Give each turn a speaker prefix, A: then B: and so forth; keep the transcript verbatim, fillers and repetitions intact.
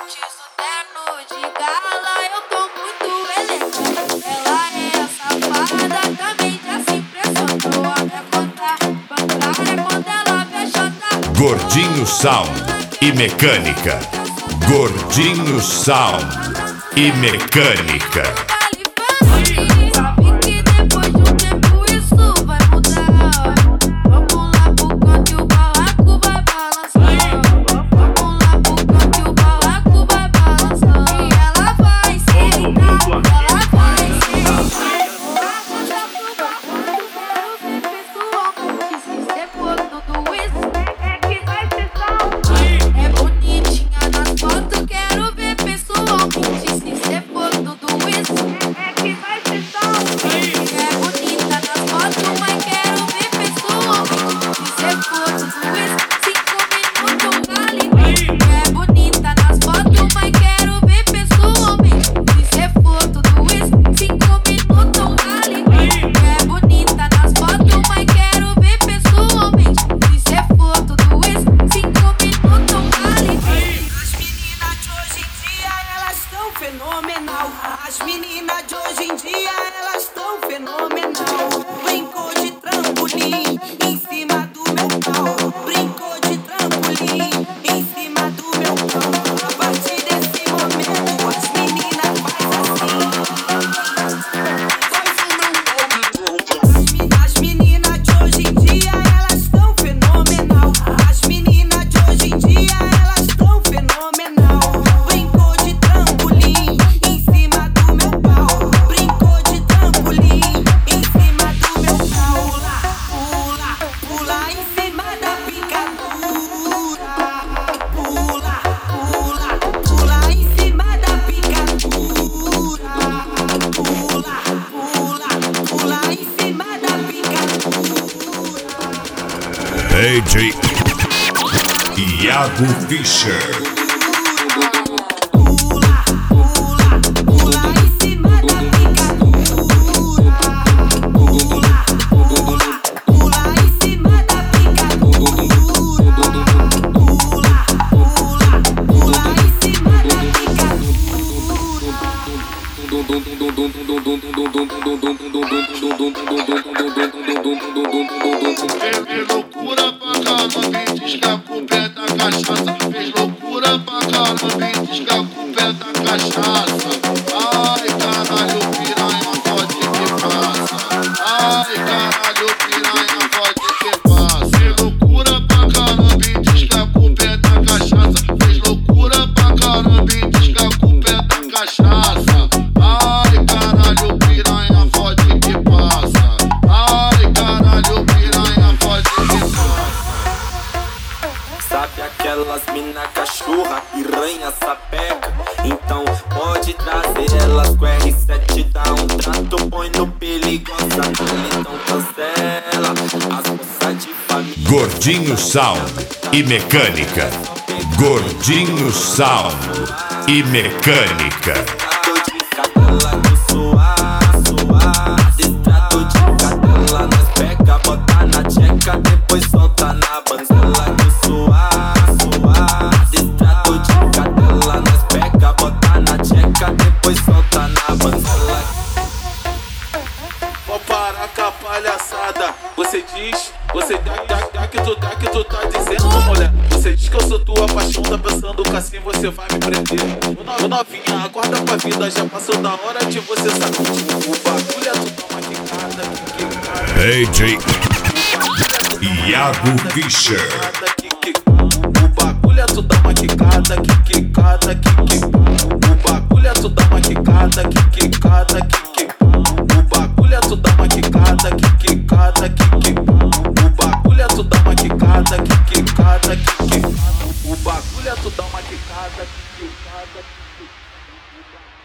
A: Botizo terno de gala, eu tô muito elegante. Ela é safada, também já se impressionou. A minha conta bancária quando ela fecha tá.
B: Gordinho Sound e Mecânica. Gordinho Sound e Mecânica.
C: As meninas de hoje em dia, elas estão fenomenal. Brincou de trampolim em cima do meu pau. Brincou de trampolim em cima do meu pau. A partir desse momento, as meninas faz assim. As meninas de hoje em dia, elas estão fenomenal. As meninas de hoje em dia, elas estão fenomenal. Brincou de trampolim em cima do meu pau. Brincou de trampolim em cima do meu pau. Pula, pula, pula em cima da picadura. Pula, pula, pula em cima da picadura. Pula, pula, pula em cima da picadura.
B: D J Iago Fischer.
C: Pula, pula, pula em cima da picadura. Pula, pula, pula em cima da picadura. Pula, pula, pula em cima da
D: Fez loucura pra caramba, e diz que a culpa é da cachaça. Fez loucura pra caramba, e diz que a culpa é da cachaça. Ai, caralho, piranha, pode que passa. Ai, caralho, piranha, pode que passa. Fez loucura pra caramba, e diz que a culpa é da cachaça. Fez loucura pra caramba, e diz que a culpa é da cachaça. Ai, caralho, piranha, pode que passa. Ai, caralho, piranha, pode que passa.
E: Sabe aquelas mina cachorra, piranha, sapeca? Então pode trazer elas com R sete, dá um trato, põe no perigosa, então cancela as moças de família.
B: Gordinho Sound e Mecânica. Gordinho Sound e Mecânica.
E: Tô de cadela do suar, suar. Destrato de cadela, nós pega, bota na tcheca, depois solta na banzela do suar, suar. Destrato de cadela, nós pega, bota na tcheca, depois solta na banzela.
F: Vou parar com a palhaçada. Você diz, você dá, dá, dá que tu dá que tu tá dizendo, mulher. Você diz que eu sou tua paixão, tá pensando que assim você vai me prender. Ô no- novinha, acorda pra vida, já passou da hora de você saber. O bagulho é tu dá uma quicada, que quicada.
B: D J Iago Fischer.
F: O bagulho é tu dá uma quicada, que quicada, que quicada. O bagulho é tu dá uma quicada, que quicada, que quicada. O bagulho é tu dá uma quicada, que quicada, que quicada. O bagulho é tu dá uma quicada, que quicada, que quicada. O bagulho é tu dá uma quicada, que quicada, que quicada.